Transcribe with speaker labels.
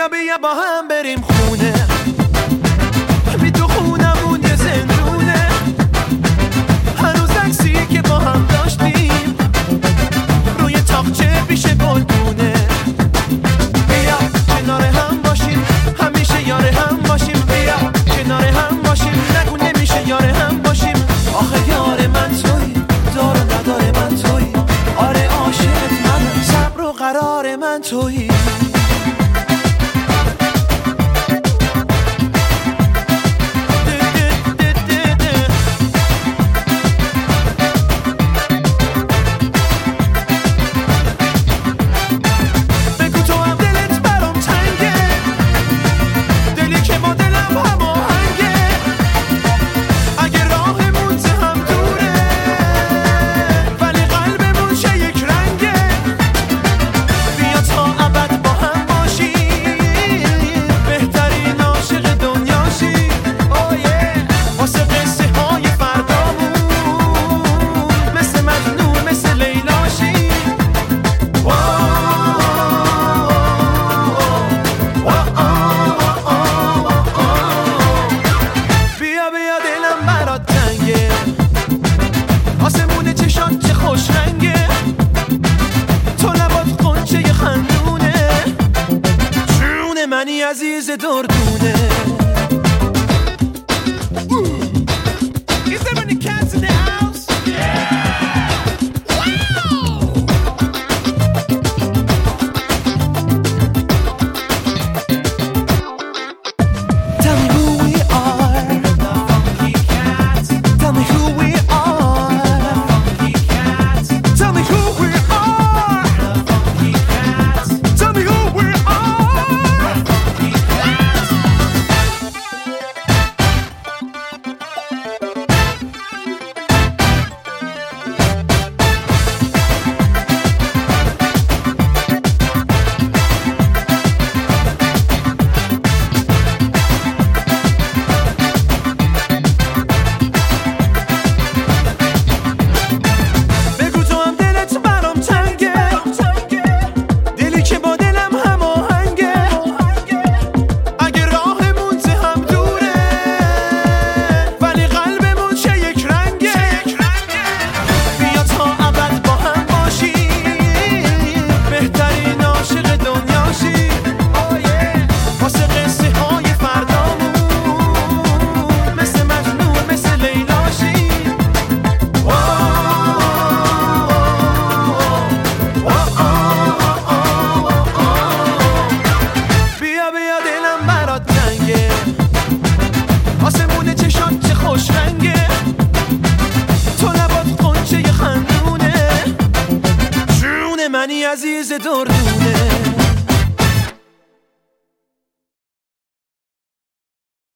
Speaker 1: بیا با هم بریم خونه، بی تو خونمون یه زندونه، هنوز عکسی که با هم داشتیم روی تاقچه پیش گلدونه. بیا کنار هم باشیم، همیشه یار هم باشیم، بیا کنار هم باشیم، نگو نمیشه یار هم باشیم. آخه یار من توی، دار و ندار من توی، آره عاشقت منم، صبر و قرار من توی. آسمون چشات چه خوش رنگه، تو لبات قنچه خندونه، جون منی عزیز دردونه. Is there any cats in the house? Tell me who we are, the funky cats. Tell me who we are, the funky cats. Tell me who we are, the funky cats. Tell me who we are, the funky cats. بگو تو هم دلت برام تنگه، دلی که با دلم هماهنگه، اگه راهمون ز هم دوره ولی قلبمون چه یک رنگه. بیا تا ابد با هم باشیم، بهترین عاشق دنیاشی، واسه قصه های فردامون مثل مجنون مثل لیلاشی. بیا بیا دلم برات تنگه، آسمون چشات چه خوش رنگه، تو لبات قنچه خندونه، جون منی عزیز دردونه.